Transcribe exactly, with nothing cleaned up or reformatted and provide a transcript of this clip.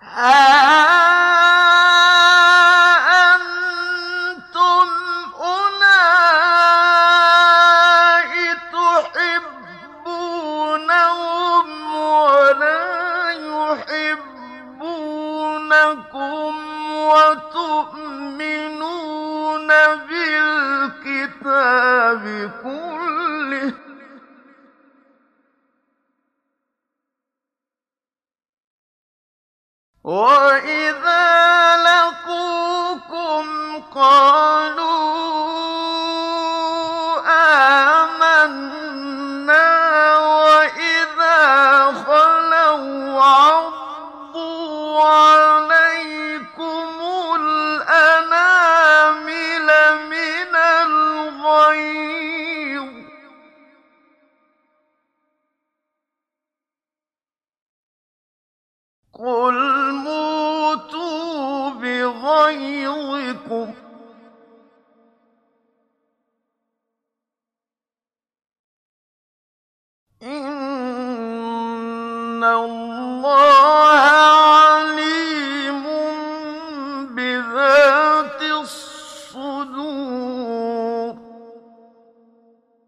ها أنتم أولئك تحبونهم ولا يحبونكم وتؤمنون بالكتاب كله وإذا لقوكم قالوا آمنا وإذا خلوا عضوا عليكم الأنامل من الغيظ قل موتوا بغيظكم إن الله